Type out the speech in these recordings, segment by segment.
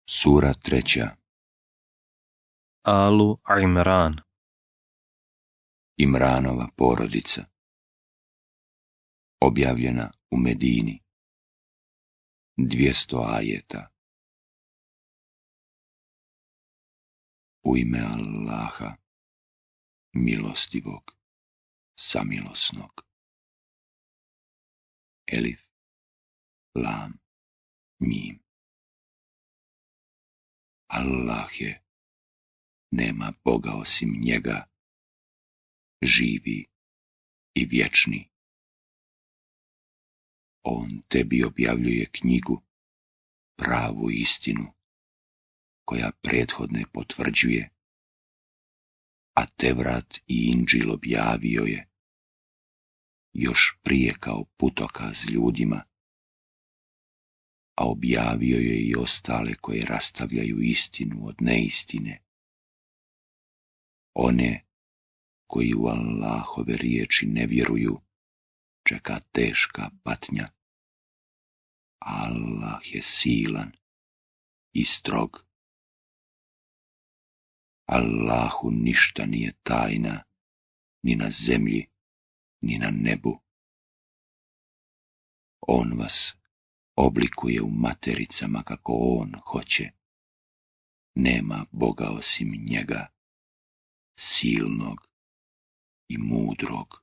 Sura 3. Alu Imran. Imranova porodica. Objavljena u Medini. 200 ajeta. U ime Allaha, milostivog, samilosnog. Elif, lam, mim. Allah je, nema Boga osim njega, živi i vječni. On tebi objavljuje knjigu, pravu istinu, koja prethodne potvrđuje, a Tevrat i Indžil objavio je, još prije kao putokaz ljudima, a objavio je i ostale koje rastavljaju istinu od neistine. One koji u Allahove riječi ne vjeruju, čeka teška patnja. Allah je silan i strog. Allahu ništa nije tajna, ni na zemlji, ni na nebu. On vas oblikuje u matericama kako on hoće. Nema Boga osim njega, silnog i mudrog.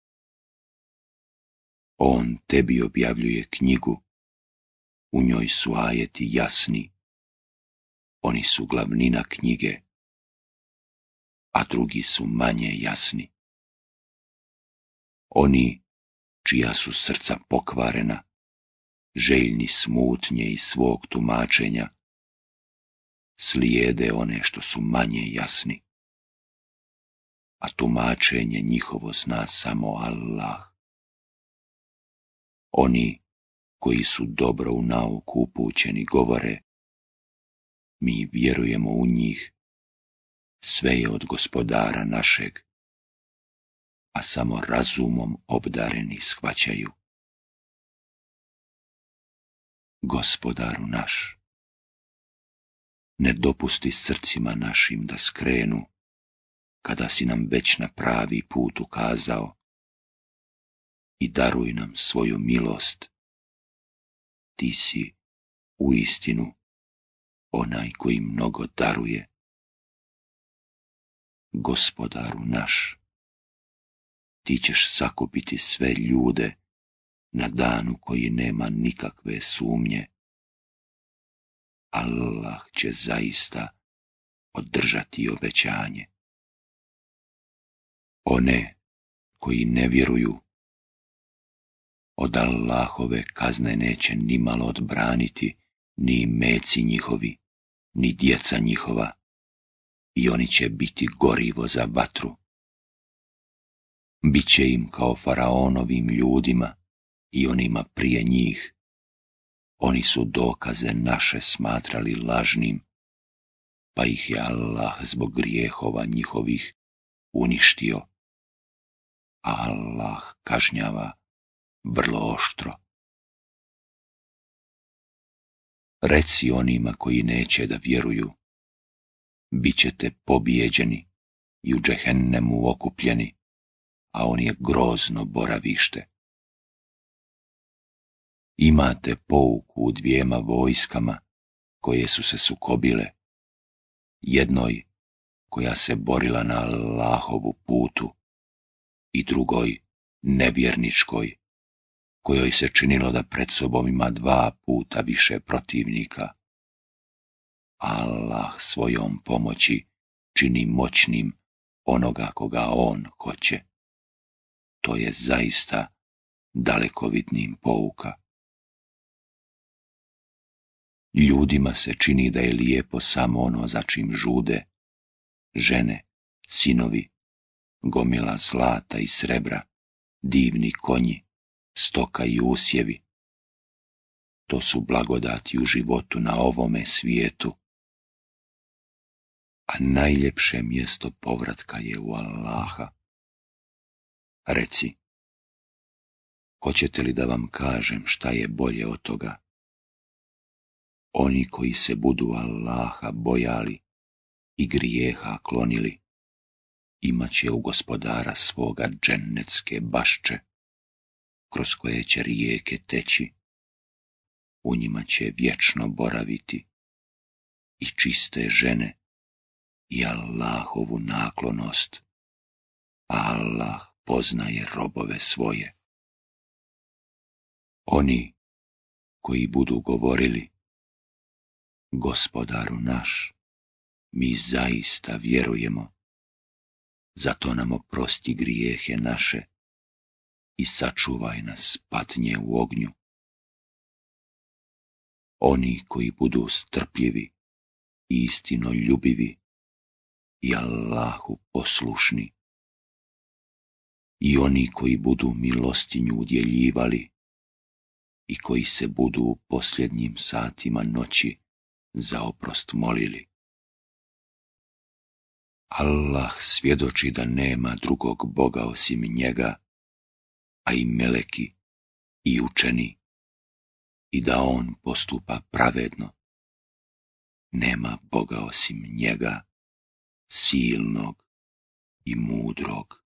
On tebi objavljuje knjigu, u njoj su ajeti jasni, oni su glavnina knjige, a drugi su manje jasni. Oni čija su srca pokvarena, željni smutnje i svog tumačenja, slijede one što su manje jasni, a tumačenje njihovo zna samo Allah. Oni koji su dobro u nauku upućeni govore, mi vjerujemo u njih, sve je od Gospodara našeg, a samo razumom obdareni shvaćaju. Gospodaru naš, ne dopusti srcima našim da skrenu, kada si nam već na pravi put ukazao, i daruj nam svoju milost. Ti si uistinu onaj koji mnogo daruje. Gospodaru naš, ti ćeš sakupiti sve ljude na danu koji nema nikakve sumnje. Allah će zaista održati obećanje. One koji ne vjeruju, od Allahove kazne neće nimalo odbraniti ni meci njihovi, ni djeca njihova, i oni će biti gorivo za vatru. Biće im kao faraonovim ljudima i onima prije njih. Oni su dokaze naše smatrali lažnim, pa ih je Allah zbog grijehova njihovih uništio. A Allah kažnjava vrlo oštro. Reci onima koji neće da vjeruju, bit ćete pobijeđeni i u džehennemu okupljeni, a on je grozno boravište. Imate pouku u dvijema vojskama koje su se sukobile, jednoj koja se borila na Allahovu putu i drugoj nevjerničkoj, kojoj se činilo da pred sobom ima 2 puta više protivnika. Allah svojom pomoći čini moćnim onoga koga on hoće. To je zaista dalekovidnim pouka. Ljudima se čini da je lijepo samo ono za čim žude, žene, sinovi, gomila zlata i srebra, divni konji, stoka i usjevi. To su blagodati u životu na ovome svijetu, a najljepše mjesto povratka je u Allaha. Reci, hoćete li da vam kažem šta je bolje od toga? Oni koji se budu Allaha bojali i grijeha klonili, imat će u gospodara svoga džennetske bašče, kroz koje će rijeke teći, u njima će vječno boraviti i čiste žene i Allahovu naklonost, a Allah poznaje robove svoje. Oni koji budu govorili, Gospodaru naš, mi zaista vjerujemo, zato nam oprosti grijehe naše i sačuvaj nas patnje u ognju. Oni koji budu strpljivi i istinoljubivi i Allahu poslušni, i oni koji budu milostinju udjeljivali i koji se budu u posljednjim satima noći za oprost molili. Allah svjedoči da nema drugog Boga osim njega, a i meleki i učeni, i da on postupa pravedno. Nema Boga osim njega, silnog i mudrog.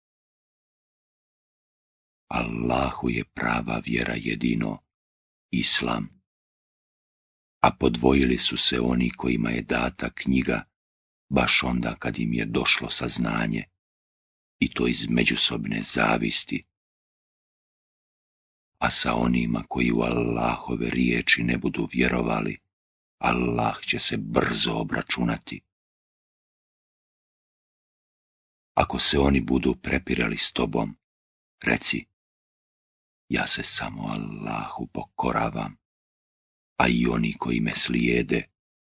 Allahu je prava vjera jedino Islam, a podvojili su se oni kojima je data knjiga baš onda kad im je došlo saznanje, i to iz međusobne zavisti, a sa onima koji u Allahove riječi ne budu vjerovali, Allah će se brzo obračunati. Ako se oni budu prepirali s tobom, reci, ja se samo Allahu pokoravam, a i oni koji me slijede.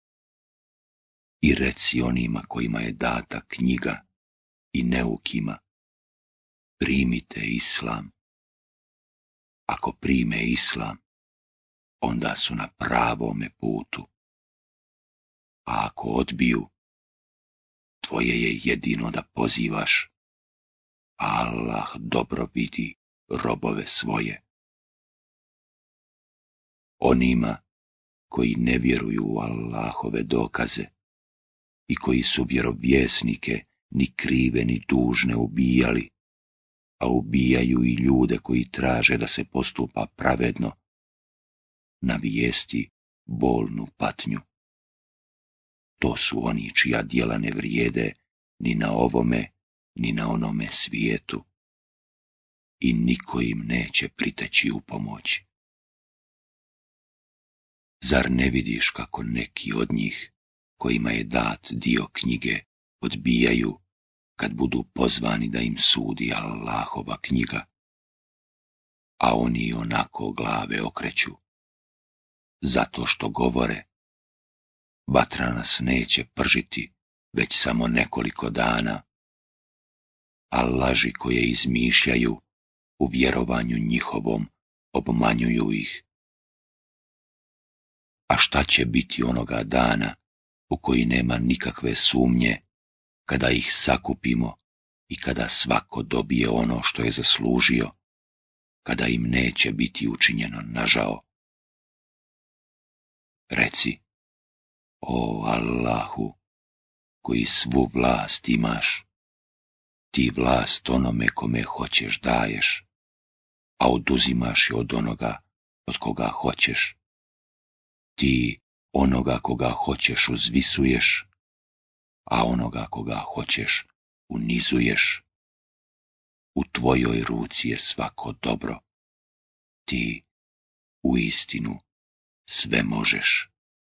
I reci onima kojima je data knjiga i neukima, primite Islam. Ako prime Islam, onda su na pravome putu. A ako odbiju, tvoje je jedino da pozivaš, a Allah dobro vidi robove svoje. Onima koji ne vjeruju u Allahove dokaze i koji su vjerovjesnike ni krive ni dužne ubijali, a ubijaju i ljude koji traže da se postupa pravedno, navijesti bolnu patnju. To su oni čija djela ne vrijede ni na ovome, ni na onome svijetu, i niko im neće priteći u pomoć. Zar ne vidiš kako neki od njih, kojima je dat dio knjige, odbijaju kad budu pozvani da im sudi Allahova knjiga, a oni onako glave okreću, zato što govore, vatra nas neće pržiti već samo nekoliko dana, a laži koje izmišljaju u vjerovanju njihovom obmanjuju ih. A šta će biti onoga dana u koji nema nikakve sumnje, kada ih sakupimo i kada svako dobije ono što je zaslužio, kada im neće biti učinjeno nažao? Reci, o Allahu, koji svu vlast imaš, ti vlast onome kome hoćeš daješ, a oduzimaš je od onoga od koga hoćeš. Ti onoga koga hoćeš uzvisuješ, a onoga koga hoćeš unizuješ. U tvojoj ruci je svako dobro. Ti uistinu sve možeš.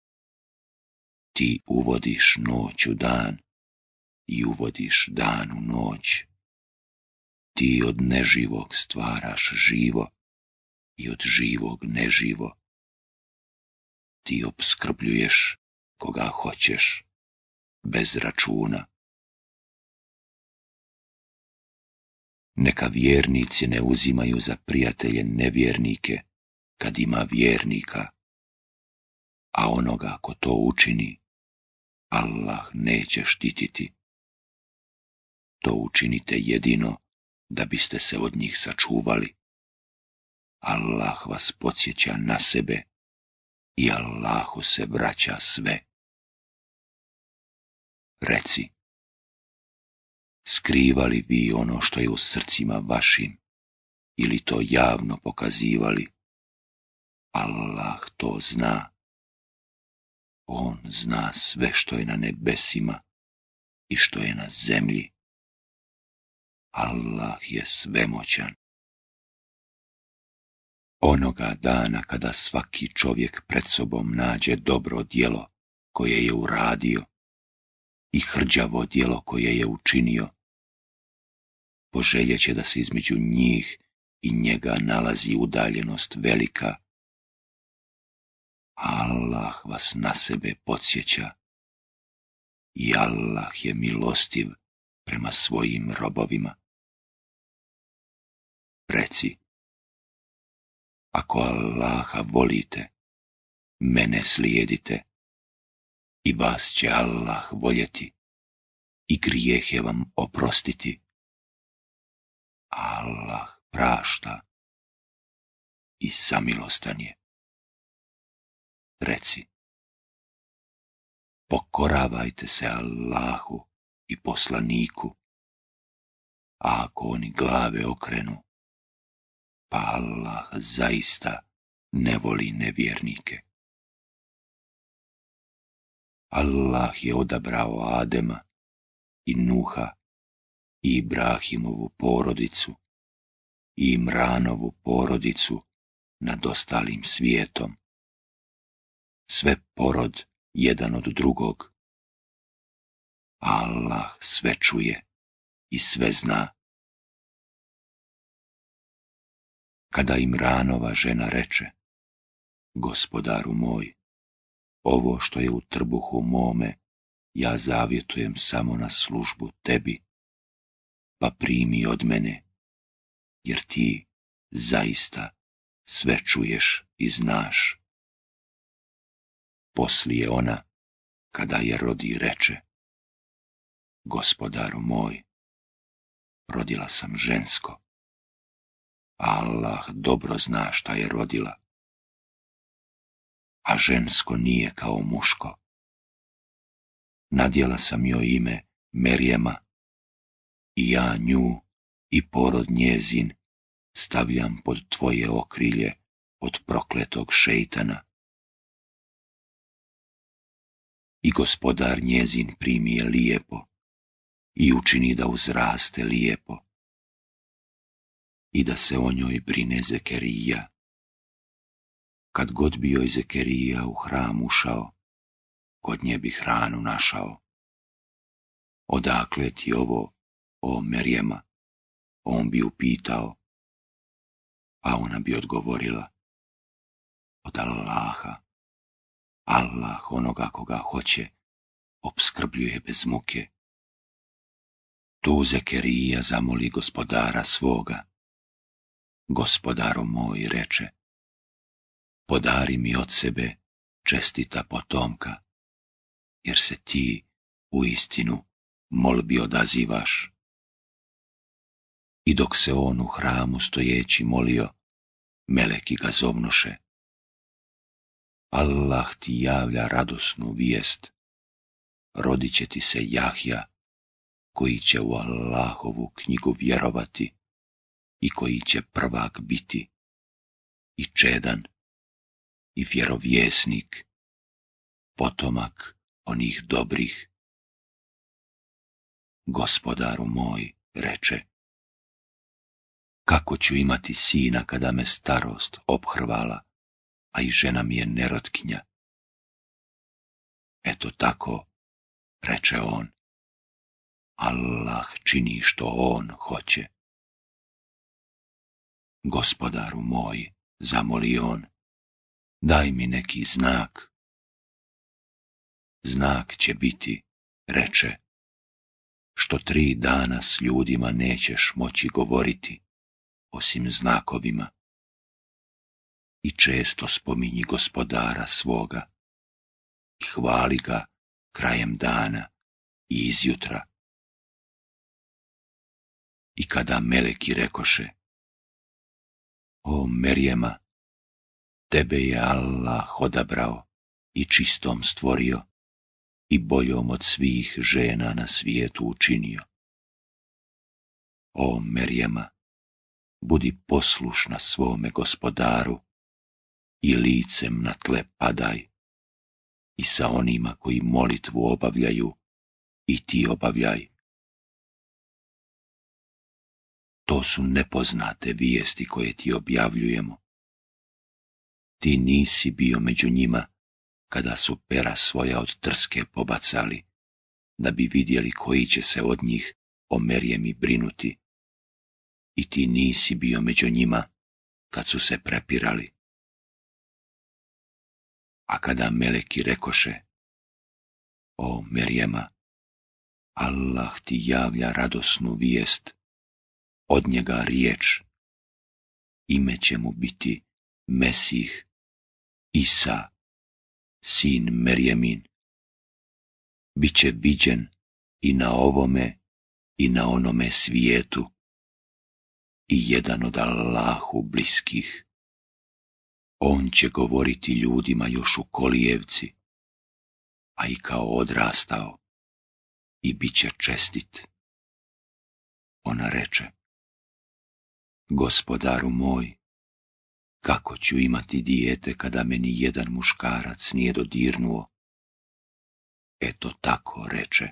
Ti uvodiš noć u dan i uvodiš dan u noć. Ti od neživog stvaraš živo i od živog neživo. Ti opskrbljuješ koga hoćeš, bez računa. Neka vjernici ne uzimaju za prijatelje nevjernike, kad ima vjernika, a onoga ko to učini, Allah neće štititi. To učinite jedino da biste se od njih sačuvali. Allah vas podsjeća na sebe i Allahu se vraća sve. Reci, skrivali vi ono što je u srcima vašim, ili to javno pokazivali? Allah to zna. On zna sve što je na nebesima i što je na zemlji. Allah je svemoćan. Onoga dana kada svaki čovjek pred sobom nađe dobro djelo koje je uradio i hrđavo djelo koje je učinio, poželjeće da se između njih i njega nalazi udaljenost velika. Allah vas na sebe podsjeća i Allah je milostiv prema svojim robovima. Reci, ako Allaha volite, mene slijedite i vas će Allah voljeti i grijehe vam oprostiti. Allah prašta i samilostan je. Reci, pokoravajte se Allahu i poslaniku, a ako oni glave okrenu, pa Allah zaista ne voli nevjernike. Allah je odabrao Adema i Nuha i Ibrahimovu porodicu i Imranovu porodicu nad ostalim svijetom. Sve porod jedan od drugog. Allah sve čuje i sve zna. Kada Imranova žena reče, Gospodaru moj, ovo što je u trbuhu mome, ja zavjetujem samo na službu tebi, pa primi od mene, jer ti zaista sve čuješ i znaš. Poslije ona, kada je rodi, reče, Gospodaru moj, rodila sam žensko. Allah dobro zna šta je rodila, a žensko nije kao muško. Nadjela sam joj ime Merjema i ja nju i porod njezin stavljam pod tvoje okrilje od prokletog šejtana. I Gospodar njezin primi je lijepo i učini da uzraste lijepo i da se o njoj brine Zekerija. Kad god bi joj Zekerija u hram ušao, kod nje bi hranu našao. Odakle ti ovo, o Merjema? On bi upitao, a ona bi odgovorila, od Allaha. Allah onoga koga hoće opskrbljuje bez muke. Tu Zekerija zamoli Gospodara svoga. Gospodaru moj, reče, podari mi od sebe čestita potomka, jer se ti u istinu molbi odazivaš. I dok se on u hramu stojeći molio, meleki ga zovnuše. Allah ti javlja radosnu vijest, rodit će ti se Jahja, koji će u Allahovu knjigu vjerovati i koji će prvak biti, i čedan, i vjerovjesnik, potomak onih dobrih. Gospodaru moj, reče, kako ću imati sina kada me starost ophrvala, a i žena mi je nerotkinja? Eto tako, reče on, Allah čini što on hoće. Gospodaru moj, zamoli on, daj mi neki znak. Znak će biti, reče, što 3 dana s ljudima nećeš moći govoriti, osim znakovima. I često spominji Gospodara svoga i hvali ga krajem dana i izjutra. I kada meleki rekoše, o Merjema, Tebe je Allah odabrao i čistom stvorio i boljom od svih žena na svijetu učinio. O Merjema, budi poslušna svome gospodaru i licem na tle padaj i sa onima koji molitvu obavljaju i ti obavljaj. To su nepoznate vijesti koje ti objavljujemo. Ti nisi bio među njima kada su pera svoja od trske pobacali, da bi vidjeli koji će se od njih o Merjemi brinuti. I ti nisi bio među njima kad su se prepirali. A kada meleki rekoše: O Merjema, Allah ti javlja radosnu vijest, od njega riječ, ime će mu biti Mesih, Isa, sin Merjemin. Biće viđen i na ovome i na onome svijetu i jedan od Allahu bliskih. On će govoriti ljudima još u kolijevci, a i kao odrastao, i bit će čestit. Ona reče: Gospodaru moj, kako ću imati dijete kada me ni jedan muškarac nije dodirnuo? Eto tako reče: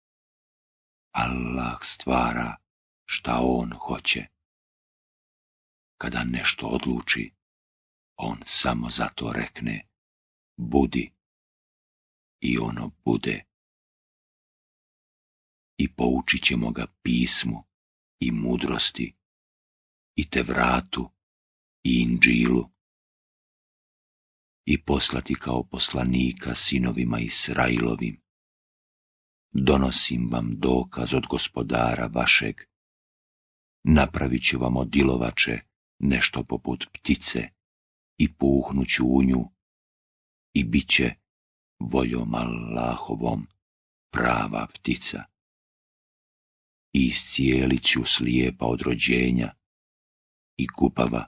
Allah stvara šta on hoće. Kada nešto odluči, on samo zato rekne: budi, i ono bude. I poučit ćemo ga pismu i mudrosti, i Tevratu, i Indžilu, i poslati kao poslanika sinovima Israilovim. Donosim vam dokaz od gospodara vašeg. Napravit ću vam od ilovače nešto poput ptice i puhnuću u nju i bit će voljom Allahovom prava ptica. I iscijelit ću slijepa od rođenja i gubava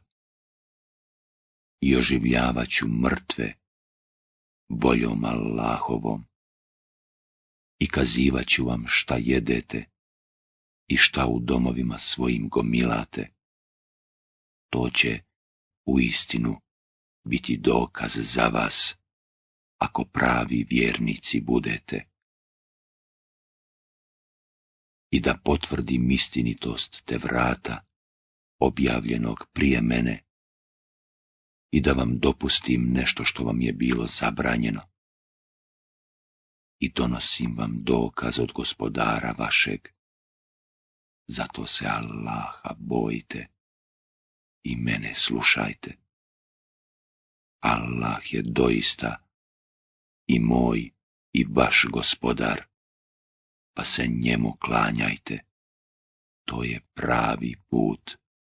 i oživljavat ću mrtve voljom Allahovom i kazivat ću vam šta jedete i šta u domovima svojim gomilate. To će uistinu biti dokaz za vas, ako pravi vjernici budete. I da potvrdim istinitost Tevrata, objavljenog prije mene, i da vam dopustim nešto što vam je bilo zabranjeno. I donosim vam dokaz od gospodara vašeg. Zato se Allaha bojite i mene slušajte. Allah je doista i moj i vaš gospodar, pa se njemu klanjajte. To je pravi put.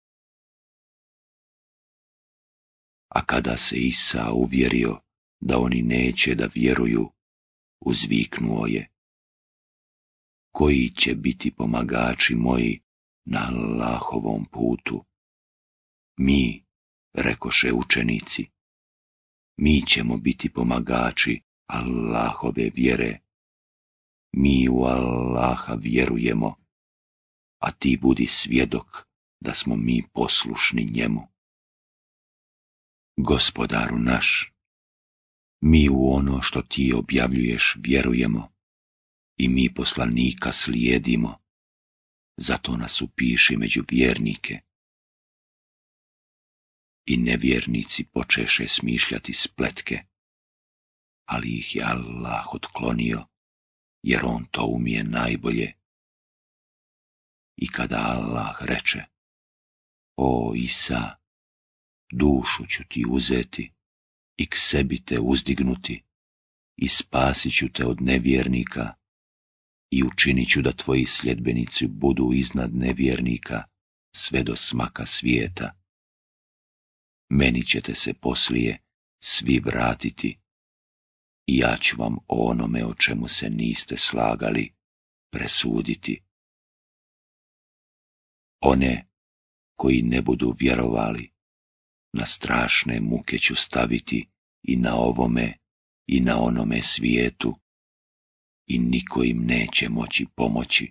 A kada se Isa uvjerio da oni neće da vjeruju, uzviknuo je: koji će biti pomagači moji na Allahovom putu? Mi, rekoše učenici, mi ćemo biti pomagači Allahove vjere. Mi u Allaha vjerujemo, a ti budi svjedok da smo mi poslušni njemu. Gospodaru naš, mi u ono što ti objavljuješ vjerujemo i mi poslanika slijedimo, zato nas upiši među vjernike. I nevjernici počeše smišljati spletke, ali ih je Allah otklonio, jer on to umije najbolje. I kada Allah reče: o Isa, dušu ću ti uzeti i k sebi te uzdignuti i spasit ću te od nevjernika i učinit ću da tvoji sljedbenici budu iznad nevjernika sve do smaka svijeta. Meni ćete se poslije svi vratiti i ja ću vam o onome o čemu se niste slagali presuditi. One koji ne budu vjerovali, Na strašne muke ću staviti i na ovome i na onome svijetu i niko im neće moći pomoći.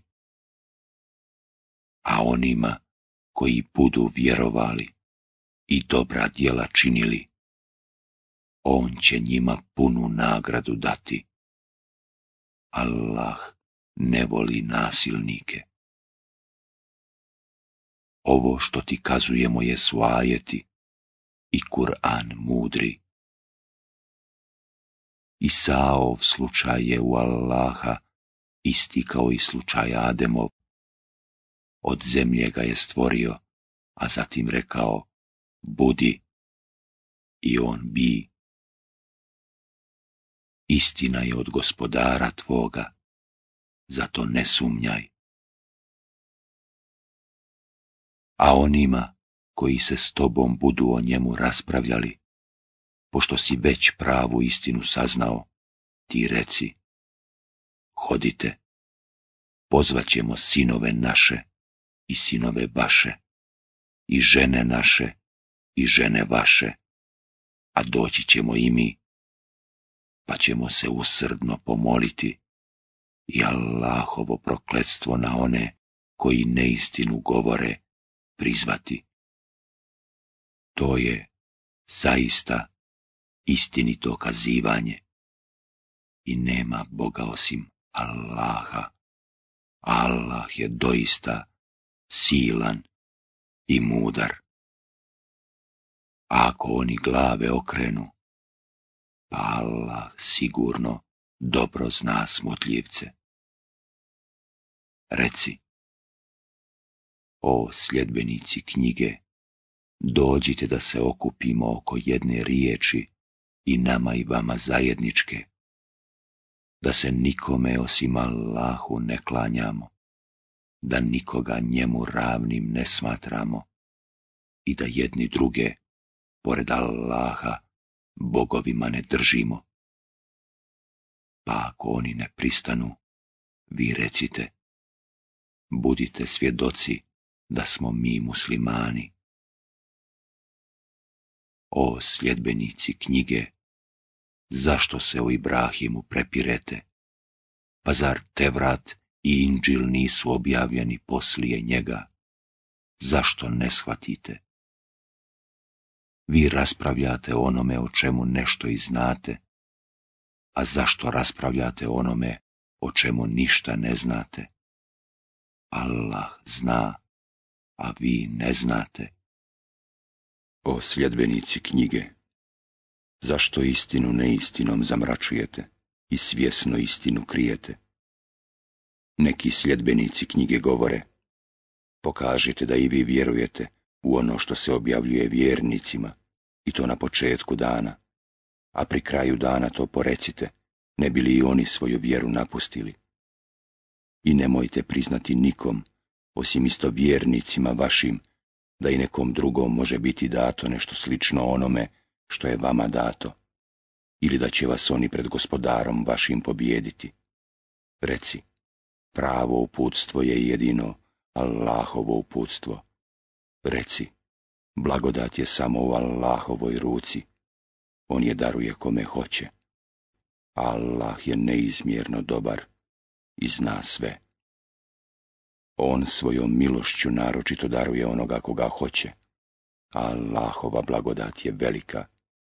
A onima koji budu vjerovali i dobra djela činili, on će njima punu nagradu dati. Allah ne voli nasilnike. Ovo što ti kazujemo je svajeti i Kur'an mudri. Isaov slučaj je u Allaha isti kao i slučaj Ademov. Od zemlje ga je stvorio, a zatim rekao, budi, i on bi. Istina je od Gospodara tvoga, zato ne sumnjaj. A onima koji se s tobom budu o njemu raspravljali, pošto si već pravu istinu saznao, ti reci, hodite, pozvaćemo sinove naše i sinove vaše, i žene naše i žene vaše, a doći ćemo i mi, pa ćemo se usrdno pomoliti i Allahovo prokletstvo na one koji neistinu govore prizvati. To je zaista istinito kazivanje i nema Boga osim Allaha. Allah je doista silan i mudar. A ako oni glave okrenu, pa Allah sigurno dobro zna smutljivce. Reci, o sljedbenici knjige, dođite da se okupimo oko jedne riječi i nama i vama zajedničke, da se nikome osim Allahu ne klanjamo, da nikoga njemu ravnim ne smatramo i da jedni druge, pored Allaha, bogovima ne držimo. Pa ako oni ne pristanu, vi recite, budite svjedoci da smo mi muslimani. O sljedbenici knjige, zašto se o Ibrahimu prepirete? Pa zar Tevrat i Inđil nisu objavljeni poslije njega? Zašto ne shvatite? Vi raspravljate o onome o čemu nešto i znate, a zašto raspravljate o onome o čemu ništa ne znate? Allah zna, a vi ne znate. O sljedbenici knjige, zašto istinu neistinom zamračujete i svjesno istinu krijete? Neki sljedbenici knjige govore, pokažite da i vi vjerujete u ono što se objavljuje vjernicima, i to na početku dana, a pri kraju dana to porecite, ne bi li i oni svoju vjeru napustili. I nemojte priznati nikom, osim isto vjernicima vašim, da i nekom drugom može biti dato nešto slično onome što je vama dato, ili da će vas oni pred Gospodarom vašim pobijediti. Reci, pravo uputstvo je jedino Allahovo uputstvo. Reci, blagodat je samo u Allahovoj ruci, on je daruje kome hoće. Allah je neizmjerno dobar i zna sve. On svojom milošću naročito daruje onoga koga hoće, a Allahova blagodat je velika.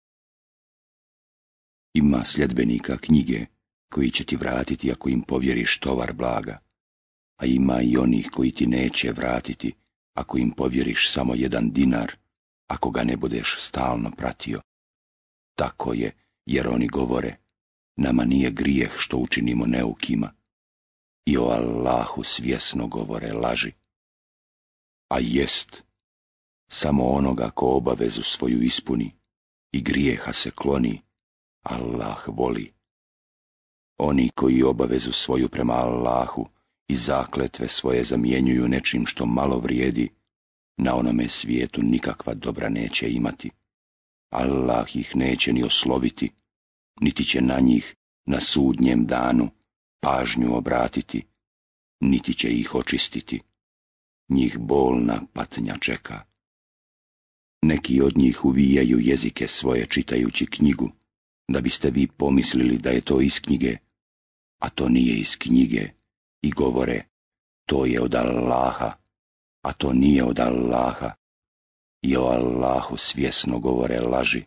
Ima sljedbenika knjige koji će ti vratiti ako im povjeriš tovar blaga, a ima i onih koji ti neće vratiti ako im povjeriš samo 1 dinar, ako ga ne budeš stalno pratio. Tako je, jer oni govore, nama nije grijeh što učinimo neukima, i o Allahu svjesno govore laži. A jest, samo onoga ko obavezu svoju ispuni i grijeha se kloni, Allah voli. Oni koji obavezu svoju prema Allahu i zakletve svoje zamjenjuju nečim što malo vrijedi, na onome svijetu nikakva dobra neće imati. Allah ih neće ni osloviti, niti će na njih na sudnjem danu pažnju obratiti, niti će ih očistiti. Njih bolna patnja čeka. Neki od njih uvijaju jezike svoje čitajući knjigu, da biste vi pomislili da je to iz knjige, a to nije iz knjige, i govore, to je od Allaha, a to nije od Allaha, i o Allahu svjesno govore laži.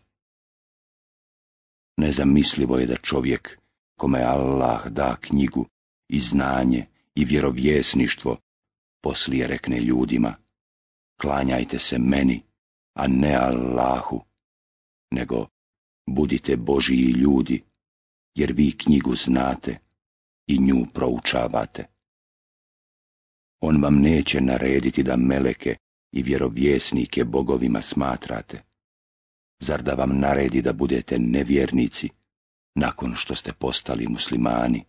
Nezamislivo je da čovjek, kome Allah da knjigu i znanje i vjerovjesništvo, poslije rekne ljudima, klanjajte se meni, a ne Allahu, nego budite Božiji ljudi, jer vi knjigu znate i nju proučavate. On vam neće narediti da meleke i vjerovjesnike bogovima smatrate. Zar da vam naredi da budete nevjernici nakon što ste postali muslimani?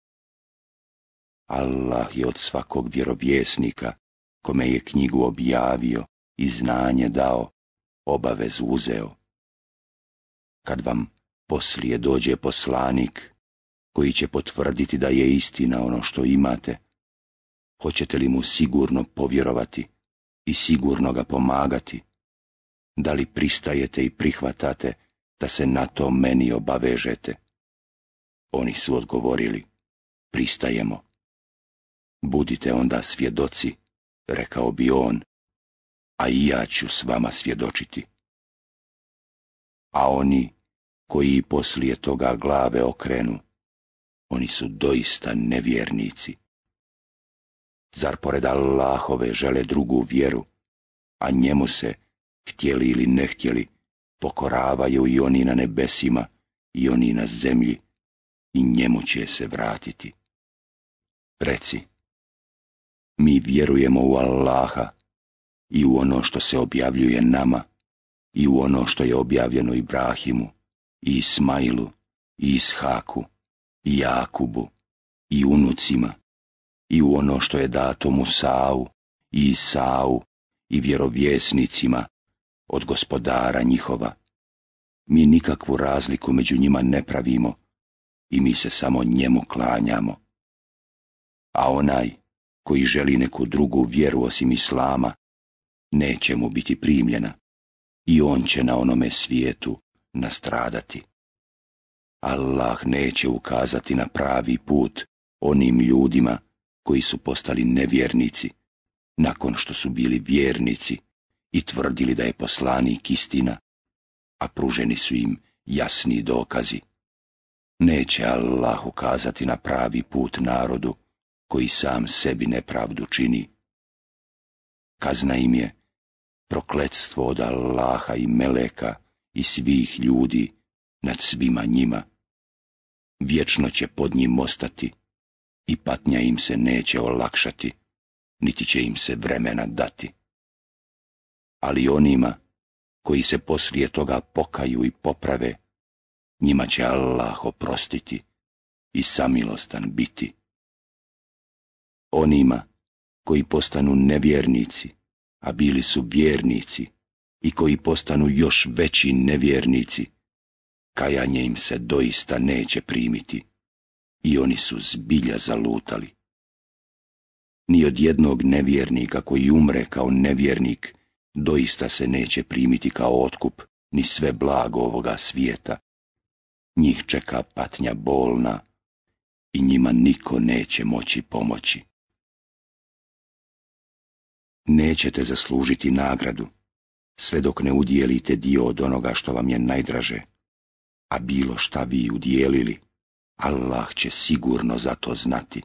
Allah je od svakog vjerovjesnika, kome je knjigu objavio i znanje dao, obavezu uzeo. Kad vam poslije dođe poslanik, koji će potvrditi da je istina ono što imate, hoćete li mu sigurno povjerovati i sigurno ga pomagati? Da li pristajete i prihvatate da se na to meni obavežete? Oni su odgovorili, pristajemo. Budite onda svjedoci, rekao bi on, a i ja ću s vama svjedočiti. A oni koji poslije toga glave okrenu, oni su doista nevjernici. Zar pored Allahove žele drugu vjeru, a njemu se, htjeli ili ne htjeli, pokoravaju i oni na nebesima i oni na zemlji, i njemu će se vratiti. Reci, mi vjerujemo u Allaha i u ono što se objavljuje nama i u ono što je objavljeno Ibrahimu i Ismailu i Ishaku i Jakubu i unucima i u ono što je dato Musau i Isau i vjerovjesnicima od Gospodara njihova. Mi nikakvu razliku među njima ne pravimo i mi se samo njemu klanjamo. A onaj koji želi neku drugu vjeru osim Islama, neće mu biti primljena i on će na onome svijetu nastradati. Allah neće ukazati na pravi put onim ljudima koji su postali nevjernici, nakon što su bili vjernici i tvrdili da je poslanik istina, a pruženi su im jasni dokazi. Neće Allah ukazati na pravi put narodu koji sam sebi nepravdu čini. Kazna im je prokletstvo od Allaha i meleka i svih ljudi nad svima njima. Vječno će pod njim ostati i patnja im se neće olakšati, niti će im se vremena dati. Ali onima koji se poslije toga pokaju i poprave, njima će Allah oprostiti i samilostan biti. Onima koji postanu nevjernici, a bili su vjernici, i koji postanu još veći nevjernici, kajanje im se doista neće primiti i oni su zbilja zalutali. Ni od jednog nevjernika koji umre kao nevjernik doista se neće primiti kao otkup ni sve blago ovoga svijeta. Njih čeka patnja bolna i njima niko neće moći pomoći. Nećete zaslužiti nagradu sve dok ne udijelite dio od onoga što vam je najdraže, a bilo šta vi udijelili, Allah će sigurno za to znati.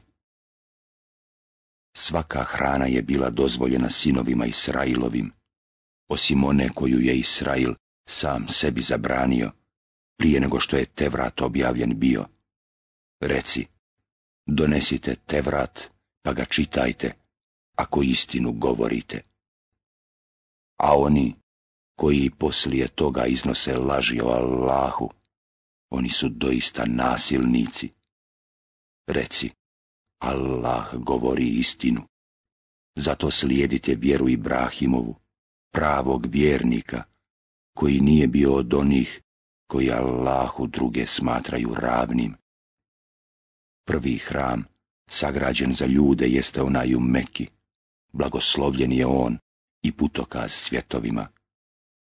Svaka hrana je bila dozvoljena sinovima Israilovim, osim one koju je Israil sam sebi zabranio, prije nego što je Tevrat objavljen bio. Reci, donesite Tevrat, pa ga čitajte, ako istinu govorite. A oni koji poslije toga iznose laži o Allahu, oni su doista nasilnici. Reci, Allah govori istinu. Zato slijedite vjeru Ibrahimovu, pravog vjernika, koji nije bio od onih koji Allahu druge smatraju ravnim. Prvi hram, sagrađen za ljude, jeste onaj u Meki. Blagoslovljen je on i putokaz svjetovima.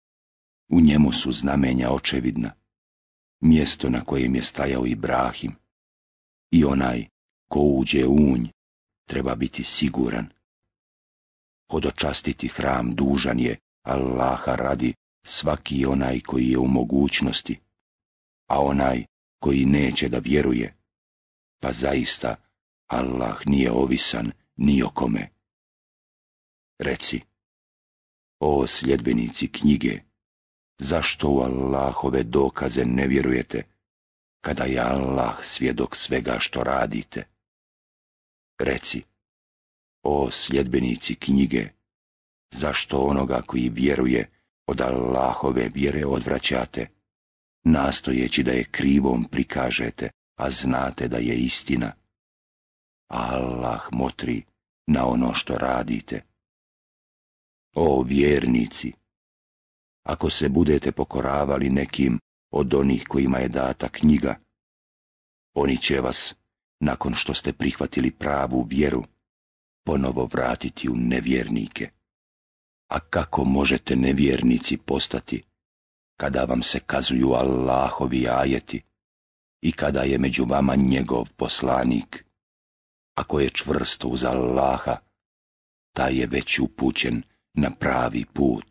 U njemu su znamenja očevidna, mjesto na kojem je stajao Ibrahim. I onaj ko uđe u nj treba biti siguran. Hodočastiti hram dužan je Allaha radi svaki onaj koji je u mogućnosti, a onaj koji neće da vjeruje, pa zaista Allah nije ovisan ni o kome. Reci, o sljedbenici knjige, zašto u Allahove dokaze ne vjerujete, kada je Allah svjedok svega što radite? Reci, o sljedbenici knjige, zašto onoga koji vjeruje od Allahove vjere odvraćate, nastojeći da je krivom prikažete, a znate da je istina? A Allah motri na ono što radite. O vjernici, ako se budete pokoravali nekim od onih kojima je data knjiga, oni će vas, nakon što ste prihvatili pravu vjeru, ponovo vratiti u nevjernike. A kako možete nevjernici postati, kada vam se kazuju Allahovi ajeti i kada je među vama njegov poslanik? Ako je čvrsto uz Allaha, taj je već upućen na pravi put.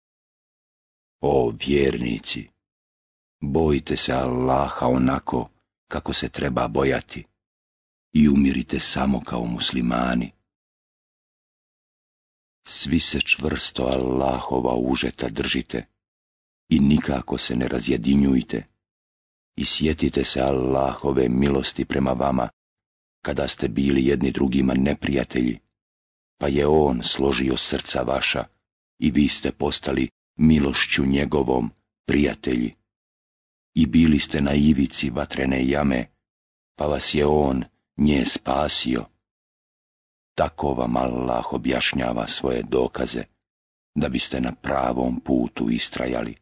O vjernici, bojite se Allaha onako kako se treba bojati i umirite samo kao muslimani. Svi se čvrsto Allahova užeta držite i nikako se ne razjedinjujte i sjetite se Allahove milosti prema vama kada ste bili jedni drugima neprijatelji, pa je On složio srca vaša i vi ste postali milošću njegovom prijatelji. I bili ste na ivici vatrene jame, pa vas je On nje spasio. Tako vam Allah objašnjava svoje dokaze, da biste na pravom putu istrajali.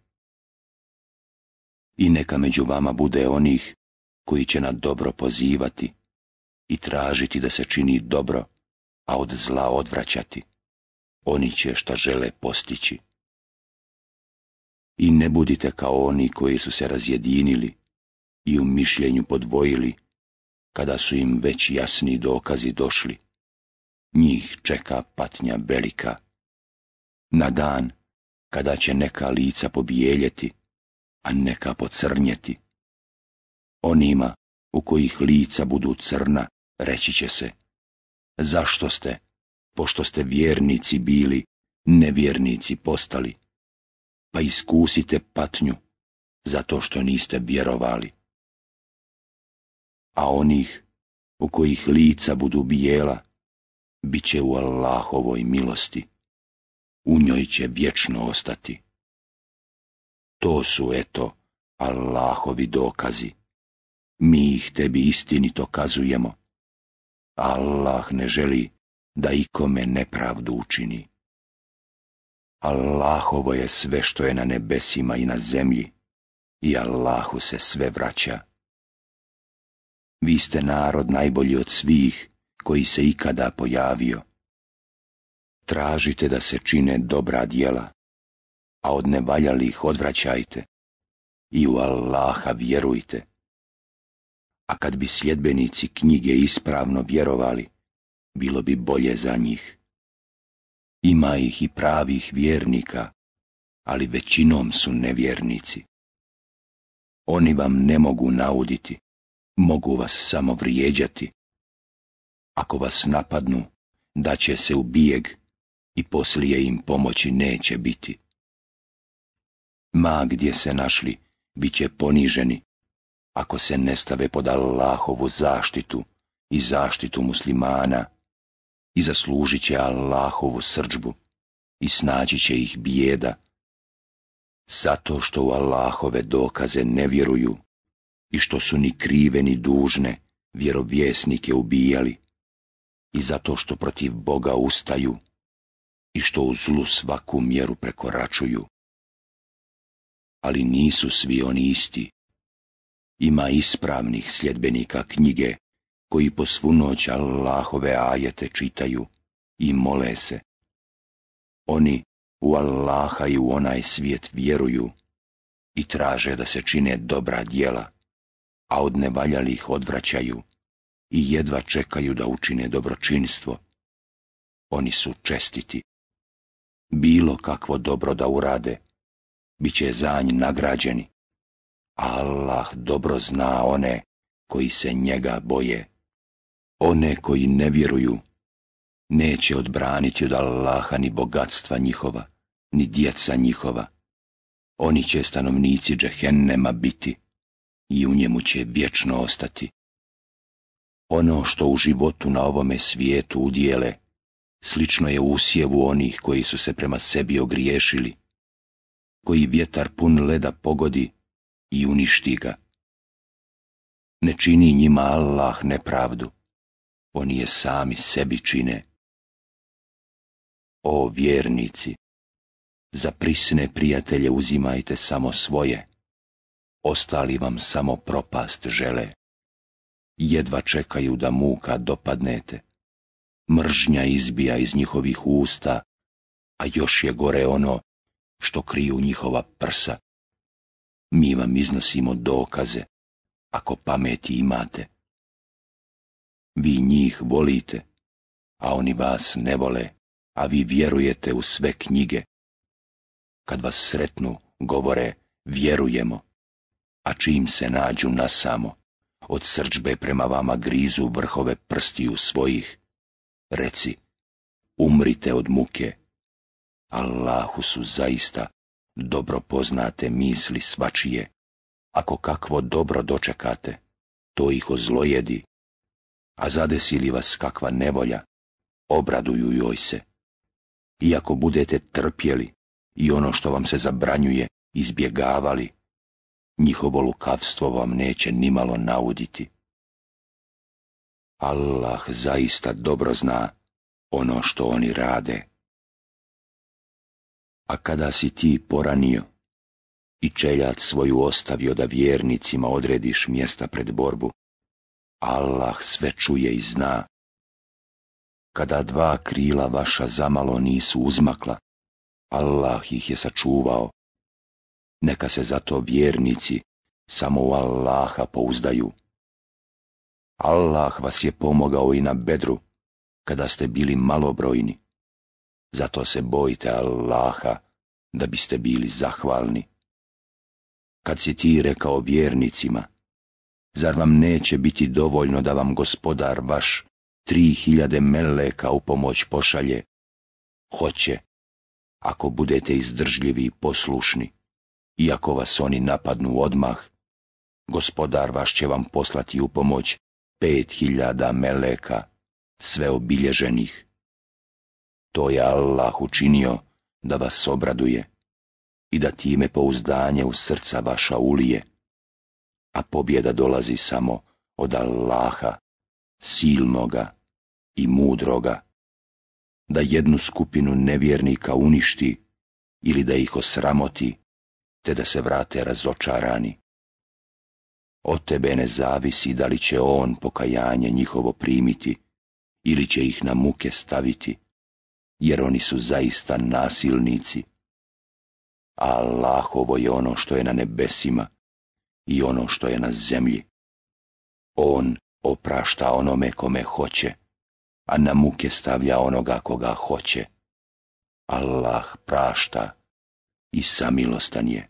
I neka među vama bude onih koji će na dobro pozivati i tražiti da se čini dobro, a od zla odvraćati. Oni će šta žele postići. I ne budite kao oni koji su se razjedinili i u mišljenju podvojili, kada su im već jasni dokazi došli. Njih čeka patnja velika. Na dan kada će neka lica pobijeljeti, a neka pocrnjeti. Onima u kojih lica budu crna, reći će se: zašto ste, pošto ste vjernici bili, nevjernici postali? Pa iskusite patnju, zato što niste vjerovali. A onih u kojih lica budu bijela, bit će u Allahovoj milosti. U njoj će vječno ostati. To su, eto, Allahovi dokazi. Mi ih tebi istinito kazujemo. Allah ne želi da ikome nepravdu učini. Allahovo je sve što je na nebesima i na zemlji, i Allahu se sve vraća. Vi ste narod najbolji od svih koji se ikada pojavio. Tražite da se čine dobra djela, a od nevaljalih odvraćajte i u Allaha vjerujte. A kad bi sljedbenici knjige ispravno vjerovali, bilo bi bolje za njih. Ima ih i pravih vjernika, ali većinom su nevjernici. Oni vam ne mogu nauditi, mogu vas samo vrijeđati. Ako vas napadnu, daće se u bijeg i poslije im pomoći neće biti. Ma gdje se našli, bit će poniženi, ako se ne stave pod Allahovu zaštitu i zaštitu muslimana, i zaslužit će Allahovu srdžbu i snaći će ih bijeda, zato što u Allahove dokaze ne vjeruju i što su ni krive ni dužne vjerovjesnike ubijali, i zato što protiv Boga ustaju i što u zlu svaku mjeru prekoračuju. Ali nisu svi oni isti. Ima ispravnih sljedbenika knjige koji po svu noć Allahove ajete čitaju i mole se. Oni u Allaha i u onaj svijet vjeruju i traže da se čine dobra djela, a od nevaljalih odvraćaju i jedva čekaju da učine dobročinstvo. Oni su čestiti. Bilo kakvo dobro da urade, bit će za nj nagrađeni. Allah dobro zna one koji se njega boje. One koji ne vjeruju neće odbraniti od Allaha ni bogatstva njihova, ni djeca njihova. Oni će stanovnici džehennema biti i u njemu će vječno ostati. Ono što u životu na ovome svijetu udjele, slično je usjevu onih koji su se prema sebi ogriješili, koji vjetar pun leda pogodi i uništi ga. Ne čini njima Allah nepravdu, oni je sami sebi čine. O vjernici, za prisne prijatelje uzimajte samo svoje, ostali vam samo propast žele. Jedva čekaju da muka dopadnete. Mržnja izbija iz njihovih usta, a još je gore ono što kriju njihova prsa. Mi vam iznosimo dokaze, ako pameti imate. Vi njih volite, a oni vas ne vole, a vi vjerujete u sve knjige. Kad vas sretnu, govore, vjerujemo, a čim se nađu nasamo, od srdžbe prema vama grizu vrhove prstiju svojih. Reci, umrite od muke. Allahu su zaista dobro poznate misli svačije. Ako kakvo dobro dočekate, to ih ozlojedi, a zadesi li vas kakva nevolja, obraduju joj se. I ako budete trpjeli i ono što vam se zabranjuje izbjegavali, njihovo lukavstvo vam neće nimalo nauditi. Allah zaista dobro zna ono što oni rade. A kada si ti poranio i čeljat svoju ostavio da vjernicima odrediš mjesta pred borbu, Allah sve čuje i zna. Kada dva krila vaša zamalo nisu uzmakla, Allah ih je sačuvao. Neka se zato vjernici samo u Allaha pouzdaju. Allah vas je pomogao i na Bedru, kada ste bili malobrojni. Zato se bojite Allaha, da biste bili zahvalni. Kad si ti rekao vjernicima, zar vam neće biti dovoljno da vam gospodar vaš 3000 meleka u pomoć pošalje? Hoće, ako budete izdržljivi i poslušni, i ako vas oni napadnu odmah, gospodar vaš će vam poslati u pomoć 5000 meleka, sve obilježenih. To je Allah učinio da vas obraduje i da time pouzdanje u srca vaša ulije, a pobjeda dolazi samo od Allaha, silnoga i mudroga, da jednu skupinu nevjernika uništi ili da ih osramoti, te da se vrate razočarani. Od tebe ne zavisi da li će on pokajanje njihovo primiti ili će ih na muke staviti, jer oni su zaista nasilnici. A Allahovo je ono što je na nebesima i ono što je na zemlji. On oprašta onome kome hoće, a na muke stavlja onoga koga hoće. Allah prašta i samilostan je.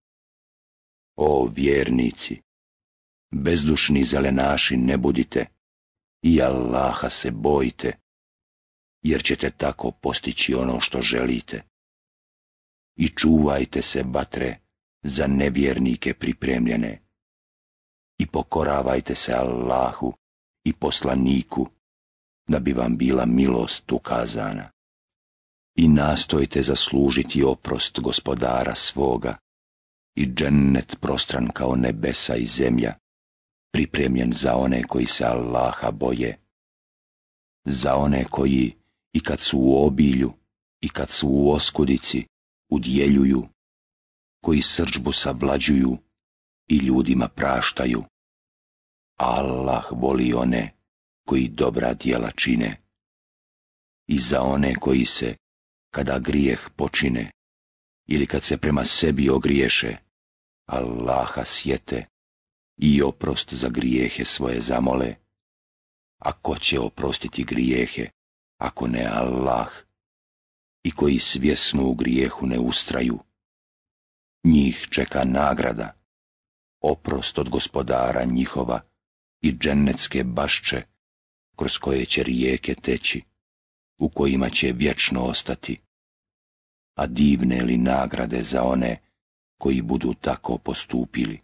O vjernici, bezdušni zelenaši ne budite i Allaha se bojte, jer ćete tako postići ono što želite. I čuvajte se vatre za nevjernike pripremljene. I pokoravajte se Allahu i poslaniku, da bi vam bila milost ukazana. I nastojte zaslužiti oprost gospodara svoga i džennet prostran kao nebesa i zemlja, pripremljen za one koji se Allaha boje. Za one koji, i kad su u obilju, i kad su u oskudici, udjeljuju, koji srdžbu savlađuju i ljudima praštaju. Allah voli one koji dobra djela čine. I za one koji se, kada grijeh počine, ili kad se prema sebi ogriješe, Allaha sjete i oprost za grijehe svoje zamole. A ko će oprostiti grijehe, ako ne Allah, i koji svjesno u grijehu ne ustraju? Njih čeka nagrada, oprost od gospodara njihova i džennetske bašče, kroz koje će rijeke teći, u kojima će vječno ostati. A divne li nagrade za one koji budu tako postupili?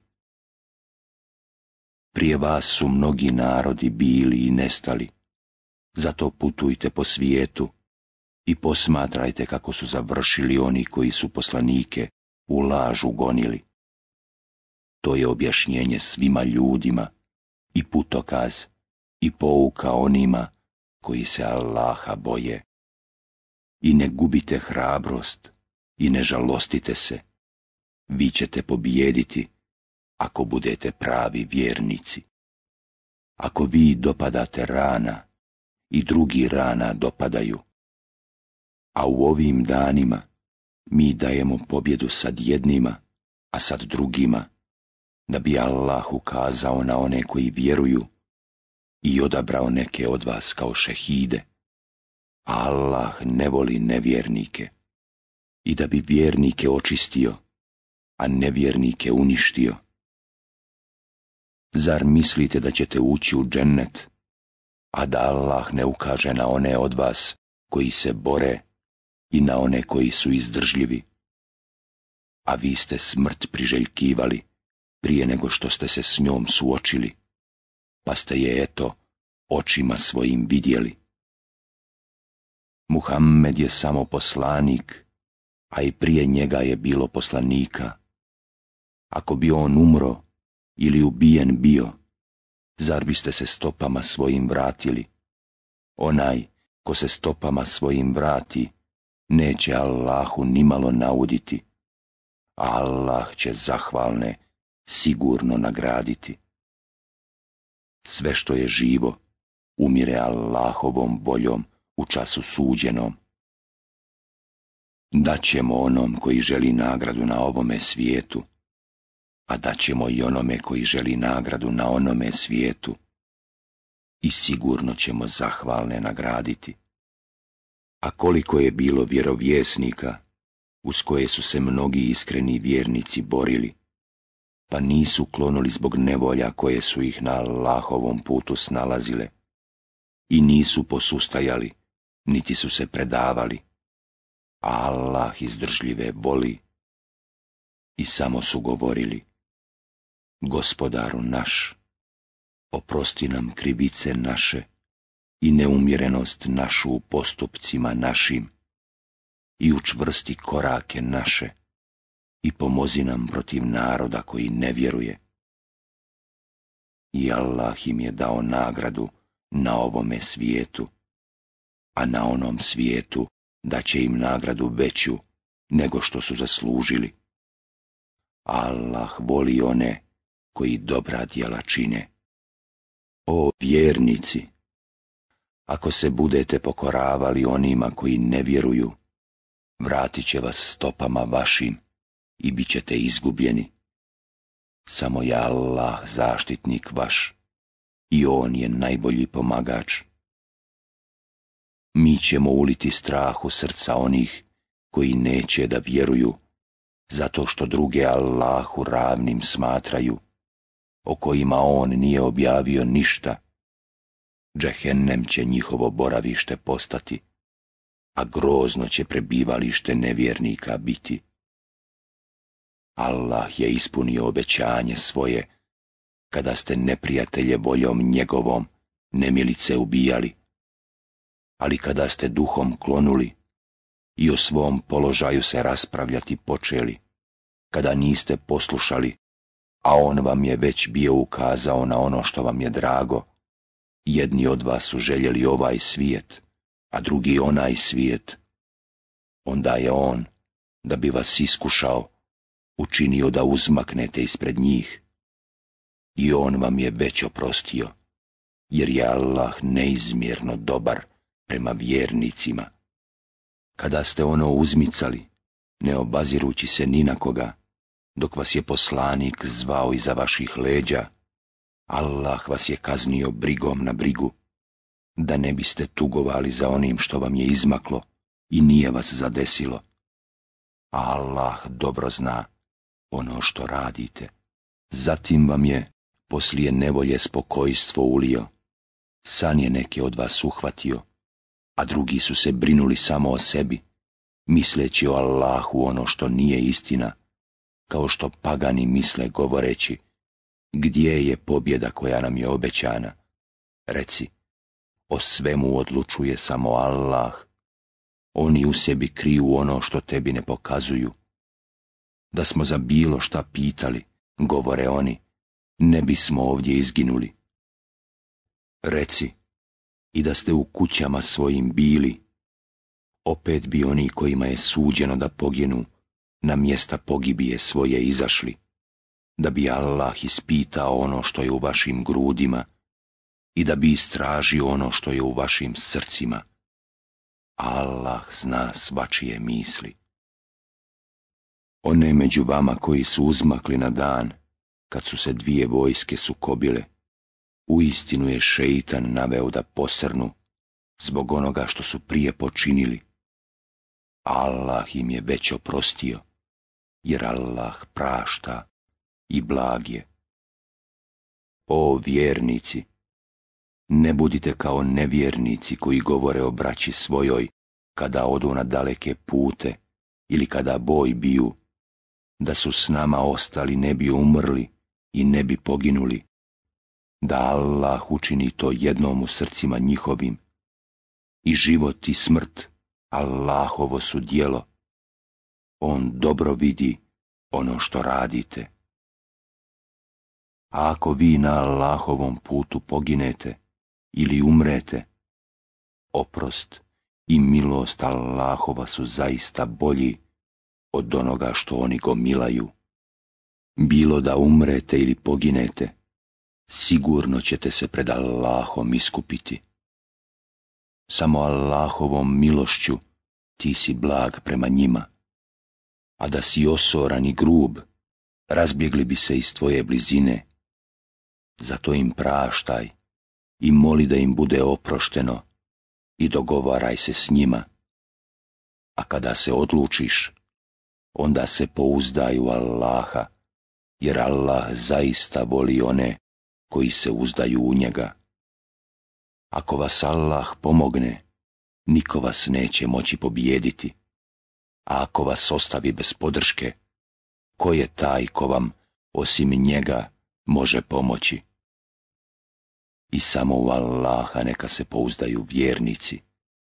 Prije vas su mnogi narodi bili i nestali, zato putujte po svijetu i posmatrajte kako su završili oni koji su poslanike u lažu gonili. To je objašnjenje svima ljudima i putokaz i pouka onima koji se Allaha boje. I ne gubite hrabrost i ne žalostite se. Vi ćete pobijediti ako budete pravi vjernici. Ako vi dopadate rana i drugi rana dopadaju. A u ovim danima mi dajemo pobjedu sad jednima, a sad drugima, da bi Allah ukazao na one koji vjeruju i odabrao neke od vas kao šehide. A Allah ne voli nevjernike. I da bi vjernike očistio, a nevjernike uništio. Zar mislite da ćete ući u džennet, a da Allah ne ukaže na one od vas koji se bore i na one koji su izdržljivi? A vi ste smrt priželjkivali prije nego što ste se s njom suočili, pa ste je eto očima svojim vidjeli. Muhammed je samo poslanik, a i prije njega je bilo poslanika. Ako bi on umro ili ubijen bio, zar biste se stopama svojim vratili? Onaj ko se stopama svojim vrati, neće Allahu nimalo nauditi, a Allah će zahvalne sigurno nagraditi. Sve što je živo, umire Allahovom voljom u času suđenom. Daćemo onom koji želi nagradu na ovome svijetu, a daćemo i onome koji želi nagradu na onome svijetu, i sigurno ćemo zahvalne nagraditi. A koliko je bilo vjerovjesnika, uz koje su se mnogi iskreni vjernici borili, pa nisu klonuli zbog nevolja koje su ih na Allahovom putu snalazile, i nisu posustajali, niti su se predavali, a Allah izdržljive voli. I samo su govorili: Gospodaru naš, oprosti nam krivice naše i neumjerenost našu u postupcima našim, i učvrsti korake naše i pomozi nam protiv naroda koji ne vjeruje. I Allah im je dao nagradu na ovome svijetu, a na onom svijetu daće im nagradu veću nego što su zaslužili. Allah voli one koji dobra djela čine. O vjernici, ako se budete pokoravali onima koji ne vjeruju, vratit će vas stopama vašim i bit ćete izgubljeni. Samo je Allah zaštitnik vaš i on je najbolji pomagač. Mi ćemo uliti strah u srca onih koji neće da vjeruju, zato što druge Allahu ravnim smatraju, o kojima on nije objavio ništa. Džehennem će njihovo boravište postati, a grozno će prebivalište nevjernika biti. Allah je ispunio obećanje svoje, kada ste neprijatelje voljom njegovom nemilice ubijali, ali kada ste duhom klonuli i o svom položaju se raspravljati počeli, kada niste poslušali, a on vam je već bio ukazao na ono što vam je drago, jedni od vas su željeli ovaj svijet, a drugi onaj svijet, onda je on, da bi vas iskušao, učinio da uzmaknete ispred njih, i on vam je već oprostio, jer je Allah neizmjerno dobar prema vjernicima. Kada ste ono uzmicali, ne obazirući se ni na koga, dok vas je poslanik zvao iza vaših leđa, Allah vas je kaznio brigom na brigu, da ne biste tugovali za onim što vam je izmaklo i nije vas zadesilo. A Allah dobro zna ono što radite. Zatim vam je poslije nevolje spokojstvo ulio. San je neke od vas uhvatio, a drugi su se brinuli samo o sebi, misleći o Allahu ono što nije istina, kao što pagani misle govoreći, gdje je pobjeda koja nam je obećana? Reci, o svemu odlučuje samo Allah. Oni u sebi kriju ono što tebi ne pokazuju. Da smo za bilo šta pitali, govore oni, ne bismo ovdje izginuli. Reci, i da ste u kućama svojim bili, opet bi oni kojima je suđeno da poginu, na mjesta pogibije svoje izašli, da bi Allah ispitao ono što je u vašim grudima i da bi istražio ono što je u vašim srcima. Allah zna svačije misli. One među vama koji su uzmakli na dan, kad su se dvije vojske sukobile, uistinu je šeitan naveo da posrnu zbog onoga što su prije počinili. Allah im je već oprostio, jer Allah prašta i blag je. O vjernici, ne budite kao nevjernici koji govore o braći svojoj kada odu na daleke pute ili kada boj biju, da su s nama ostali ne bi umrli i ne bi poginuli, da Allah učini to jednom u srcima njihovim. I život i smrt Allahovo su djelo. On dobro vidi ono što radite. A ako vi na Allahovom putu poginete ili umrete, oprost i milost Allahova su zaista bolji od onoga što oni gomilaju. Bilo da umrete ili poginete, sigurno ćete se pred Allahom iskupiti. Samo Allahovom milošću ti si blag prema njima, a da si osoran i grub, razbjegli bi se iz tvoje blizine. Zato im praštaj i moli da im bude oprošteno i dogovaraj se s njima. A kada se odlučiš, onda se pouzdaj u Allaha, jer Allah zaista voli one koji se uzdaju u njega. Ako vas Allah pomogne, niko vas neće moći pobijediti. A ako vas ostavi bez podrške, ko je taj ko vam, osim njega, može pomoći? I samo u Allaha neka se pouzdaju vjernici.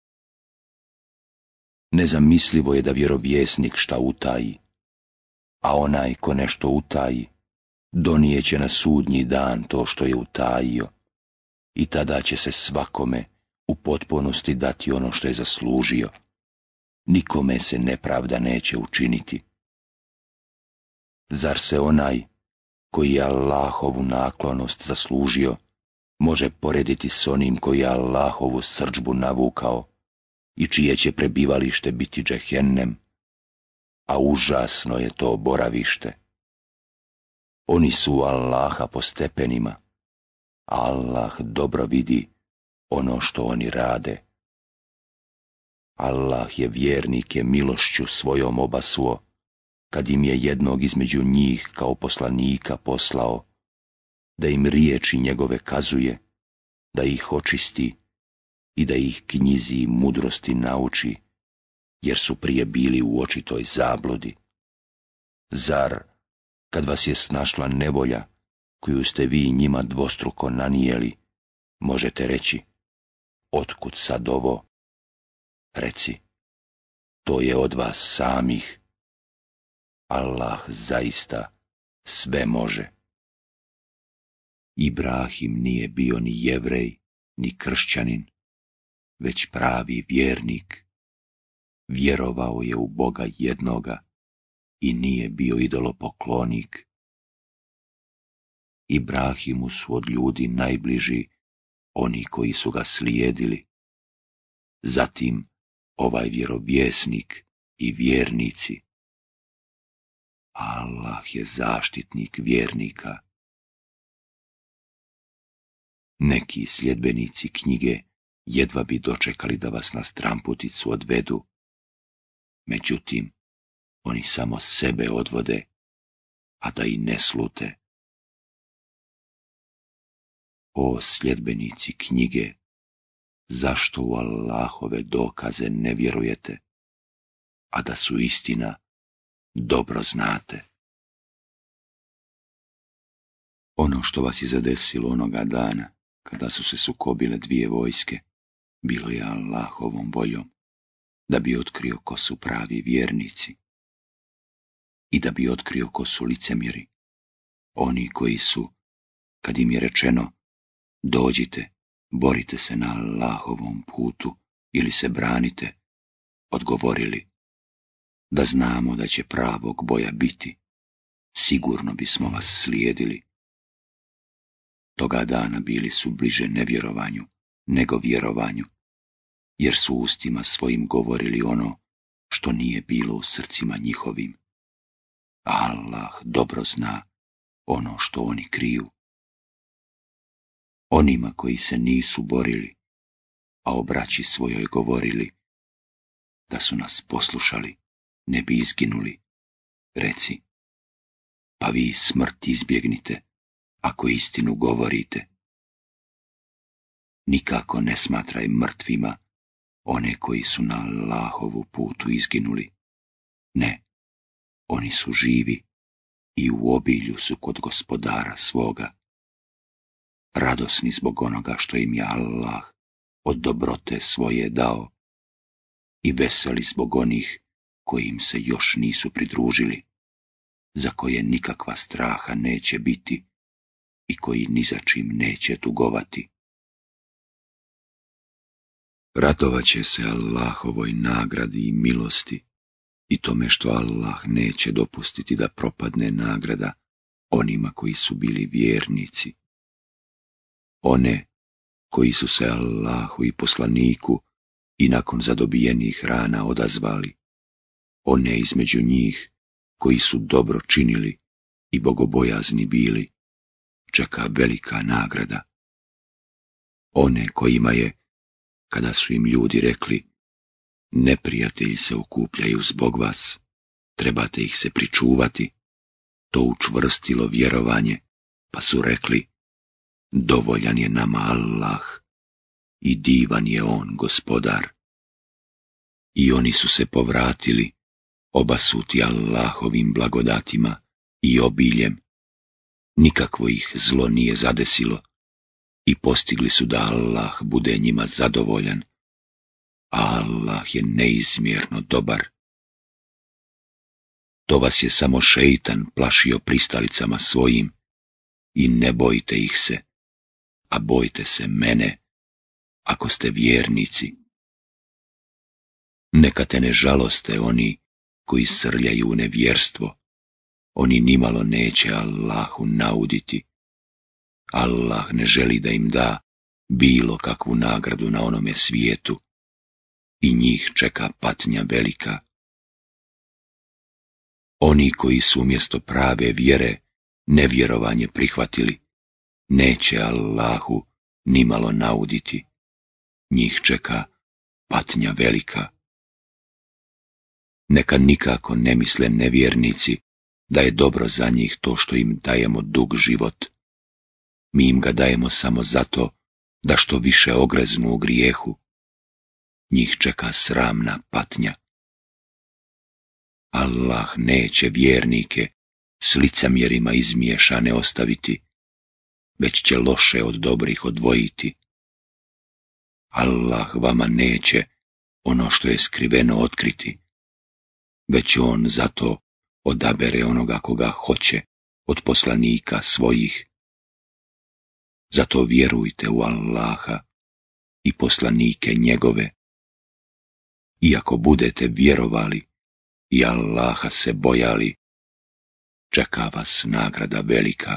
Nezamislivo je da vjerovjesnik šta utaji, a onaj ko nešto utaji, donijeće na sudnji dan to što je utajio, i tada će se svakome u potpunosti dati ono što je zaslužio. Nikome se nepravda neće učiniti. Zar se onaj koji je Allahovu naklonost zaslužio može porediti s onim koji je Allahovu srdžbu navukao i čije će prebivalište biti džehennem, a užasno je to boravište. Oni su Allaha po stepenima, a Allah dobro vidi ono što oni rade. Allah je vjernike milošću svojom obasuo, kad im je jednog između njih kao poslanika poslao, da im riječi njegove kazuje, da ih očisti i da ih knjizi i mudrosti nauči, jer su prije bili u očitoj zabludi. Zar, kad vas je snašla nevolja, koju ste vi njima dvostruko nanijeli, možete reći, otkud sad ovo? Reci, to je od vas samih. Allah zaista sve može. Ibrahim nije bio ni Jevrej, ni kršćanin, već pravi vjernik. Vjerovao je u Boga jednoga i nije bio idolopoklonik. Ibrahimu su od ljudi najbliži oni koji su ga slijedili. Zatim ovaj vjerovjesnik i vjernici. Allah je zaštitnik vjernika. Neki sljedbenici knjige jedva bi dočekali da vas na stramputicu odvedu. Međutim, oni samo sebe odvode, a da i ne slute. O sljedbenici knjige, zašto u Allahove dokaze ne vjerujete, a da su istina, dobro znate? Ono što vas je zadesilo onoga dana, kada su se sukobile dvije vojske, bilo je Allahovom voljom, da bi otkrio ko su pravi vjernici i da bi otkrio ko su licemjeri, oni koji su, kad im je rečeno dođite, borite se na Allahovom putu ili se branite, odgovorili da znamo da će pravog boja biti, sigurno bismo vas slijedili. Toga dana bili su bliže nevjerovanju nego vjerovanju, jer su ustima svojim govorili ono što nije bilo u srcima njihovim. Allah dobro zna ono što oni kriju. Onima koji se nisu borili, a o braći svojoj govorili, da su nas poslušali, ne bi izginuli. Reci, pa vi smrt izbjegnite, ako istinu govorite. Nikako ne smatraj mrtvima one koji su na Allahovu putu izginuli. Ne, oni su živi i u obilju su kod gospodara svoga. Radosni zbog onoga što im je Allah od dobrote svoje dao i veseli zbog onih koji im se još nisu pridružili, za koje nikakva straha neće biti i koji ni za čim neće tugovati. Radovat će se Allahovoj nagradi i milosti i tome što Allah neće dopustiti da propadne nagrada onima koji su bili vjernici. One koji su se Allahu i poslaniku i nakon zadobijenih rana odazvali, one između njih koji su dobro činili i bogobojazni bili, čeka velika nagrada. One kojima je, kada su im ljudi rekli, neprijatelji se okupljaju zbog vas, trebate ih se pričuvati, to učvrstilo vjerovanje, pa su rekli, dovoljan je nama Allah i divan je on gospodar. I oni su se povratili, obasuti Allahovim blagodatima i obiljem. Nikakvo ih zlo nije zadesilo i postigli su da Allah bude njima zadovoljan, a Allah je neizmjerno dobar. To vas je samo šeitan plašio pristalicama svojim i ne bojte ih se, a bojte se mene, ako ste vjernici. Neka te ne žaloste oni koji srljaju u nevjerstvo, oni nimalo neće Allahu nauditi. Allah ne želi da im da bilo kakvu nagradu na onome svijetu i njih čeka patnja velika. Oni koji su umjesto prave vjere nevjerovanje prihvatili, neće Allahu nimalo nauditi. Njih čeka patnja velika. Neka nikako ne misle nevjernici da je dobro za njih to što im dajemo dug život. Mi im ga dajemo samo zato da što više ogreznu u grijehu. Njih čeka sramna patnja. Allah neće vjernike s licemjerima izmiješane ostaviti, već će loše od dobrih odvojiti. Allah vama neće ono što je skriveno otkriti, već on zato odabere onoga koga hoće od poslanika svojih. Zato vjerujte u Allaha i poslanike njegove. Iako budete vjerovali i Allaha se bojali, čeka vas nagrada velika.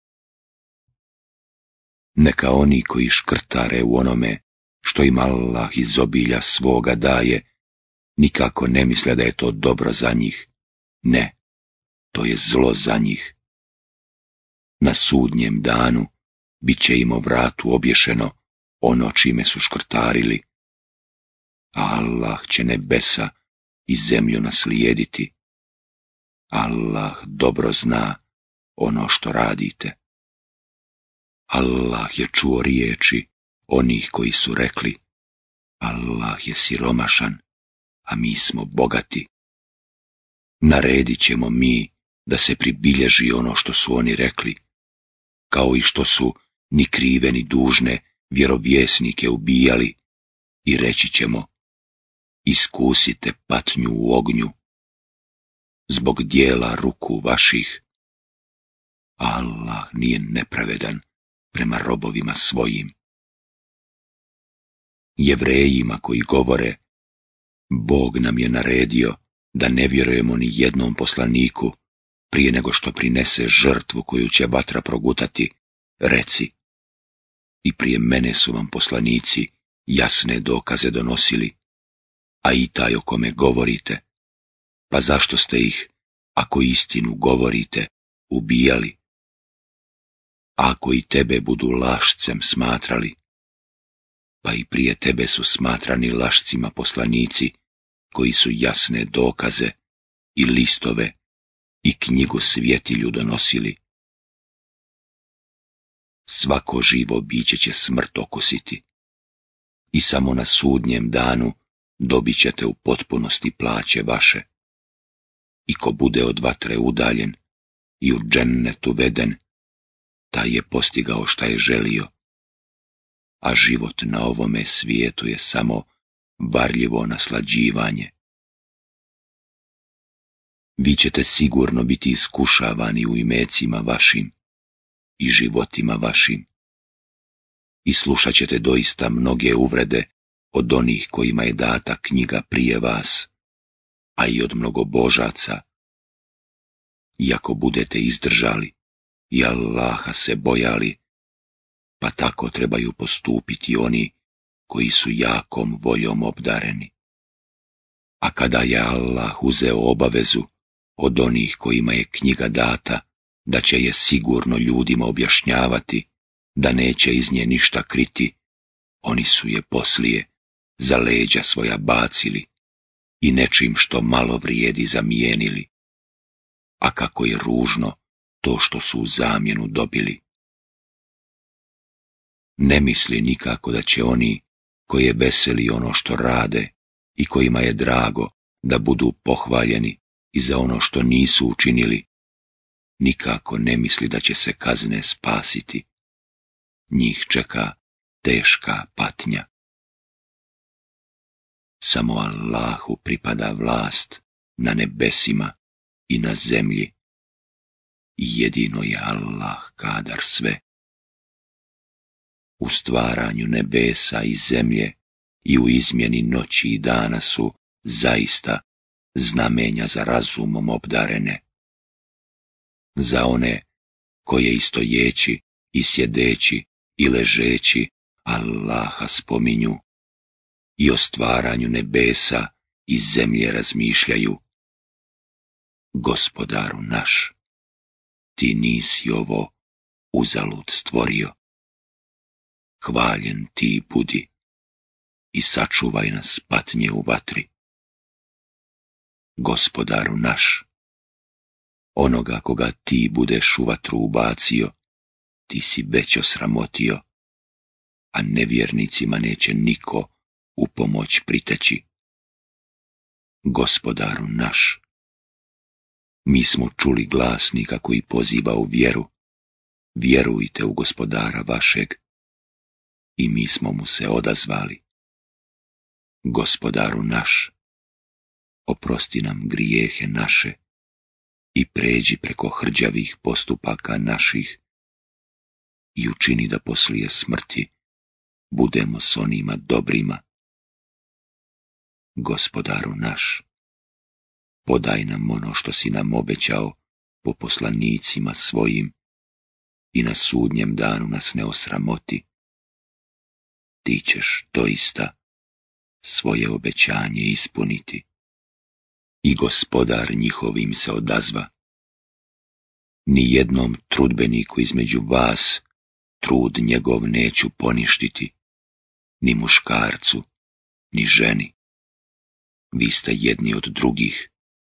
Neka oni koji škrtare u onome što im Allah iz obilja svoga daje, nikako ne misle da je to dobro za njih. Ne, to je zlo za njih. Na sudnjem danu bit će im o vratu obješeno ono čime su škrtarili, a Allah će nebesa i zemlju naslijediti. Allah dobro zna ono što radite. Allah je čuo riječi onih koji su rekli: Allah je siromašan, a mi smo bogati. Naredit ćemo mi da se pribilježi ono što su oni rekli, kao i što su ni krive ni dužne vjerovjesnike ubijali, i reći ćemo: iskusite patnju u ognju zbog dijela ruku vaših. Allah nije nepravedan prema robovima svojim. Jevrejima koji govore: Bog nam je naredio da ne vjerujemo ni jednom poslaniku prije nego što prinese žrtvu koju će vatra progutati, reci: i prije mene su vam poslanici jasne dokaze donosili, a i taj o kome govorite, pa zašto ste ih, ako istinu govorite, ubijali? Ako i tebe budu lašcem smatrali, pa i prije tebe su smatrani lašcima poslanici koji su jasne dokaze i listove i knjigu svjetilju donosili. Svako živo biće će smrt okusiti i samo na sudnjem danu dobit ćete u potpunosti plaće vaše. I ko bude od vatre udaljen i u džennet uveden, taj je postigao šta je želio, a život na ovome svijetu je samo varljivo naslađivanje. Vi ćete sigurno biti iskušavani u imecima vašim i životima vašim i slušat ćete doista mnoge uvrede od onih kojima je data knjiga prije vas, a i od mnogobožaca. Iako budete izdržali i Allaha se bojali, pa tako trebaju postupiti oni koji su jakom voljom obdareni. A kada je Allah uzeo obavezu od onih kojima je knjiga data, da će je sigurno ljudima objašnjavati, da neće iz nje ništa kriti, oni su je poslije za leđa svoja bacili i nečim što malo vrijedi zamijenili. A kako je ružno to što su u zamjenu dobili. Ne misli nikako da će oni koje veseli ono što rade i kojima je drago da budu pohvaljeni i za ono što nisu učinili, nikako ne misli da će se kazne spasiti. Njih čeka teška patnja. Samo Allahu pripada vlast na nebesima i na zemlji, i jedino je Allah kadar sve. U stvaranju nebesa i zemlje i u izmjeni noći i dana su zaista znamenja za razumom obdarene. Za one koje i stojeći i sjedeći i ležeći Allaha spominju i o stvaranju nebesa i zemlje razmišljaju. Gospodaru naš, ti nisi ovo uzalud stvorio. Hvaljen ti budi i sačuvaj nas patnje u vatri. Gospodaru naš, onoga koga ti budeš u vatru ubacio, ti si već osramotio, a nevjernicima neće niko u pomoć priteći. Gospodaru naš, mi smo čuli glasnika koji poziva u vjeru: vjerujte u Gospodara vašeg, i mi smo mu se odazvali. Gospodaru naš, oprosti nam grijehe naše i pređi preko hrđavih postupaka naših i učini da poslije smrti budemo s onima dobrima. Gospodaru naš, podaj nam ono što si nam obećao po poslanicima svojim i na sudnjem danu nas ne osramoti. Ti ćeš doista svoje obećanje ispuniti. I Gospodar njihovim se odazva: Ni jednom trudbeniku između vas trud njegov neću poništiti, ni muškarcu, ni ženi. Vi ste jedni od drugih.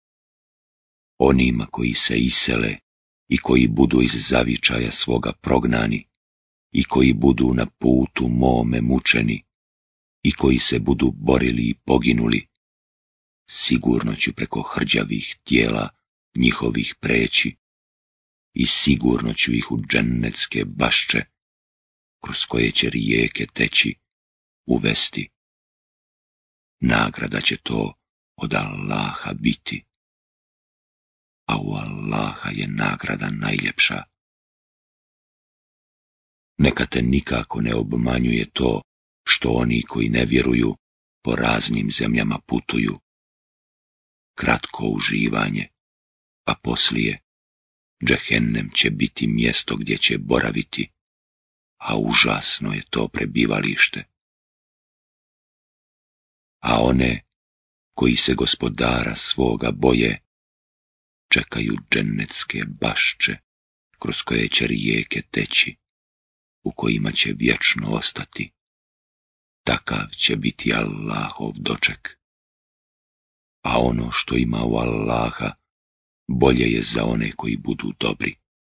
Onima koji se isele i koji budu iz zavičaja svoga prognani i koji budu na putu mome mučeni i koji se budu borili i poginuli, sigurno ću preko hrđavih tijela njihovih preći i sigurno ću ih u džennetske bašče, kroz koje će rijeke teći, uvesti. Nagrada će to od Allaha biti, a u Allaha je nagrada najljepša. Neka te nikako ne obmanjuje to što oni koji ne vjeruju po raznim zemljama putuju. Kratko uživanje, a poslije džehennem će biti mjesto gdje će boraviti, a užasno je to prebivalište. A one koji se gospodara svoga boje, čekaju džennetske bašče, kroz koje će rijeke teći, u kojima će vječno ostati. Takav će biti Allahov doček. A ono što ima u Allaha, bolje je za one koji budu dobri.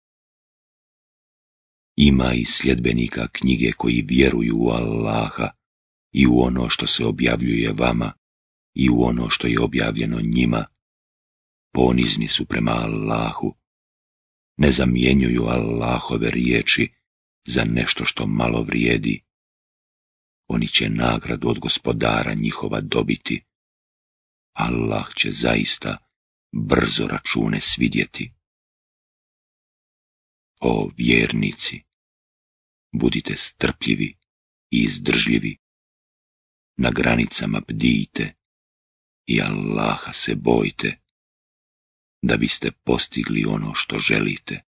Ima i sljedbenika knjige koji vjeruju u Allaha i u ono što se objavljuje vama i u ono što je objavljeno njima. Ponizni su prema Allahu, ne zamjenjuju Allahove riječi za nešto što malo vrijedi. Oni će nagradu od gospodara njihova dobiti. Allah će zaista brzo račune svidjeti. O vjernici, budite strpljivi i izdržljivi, na granicama bdijte i Allaha se bojte, da biste postigli ono što želite.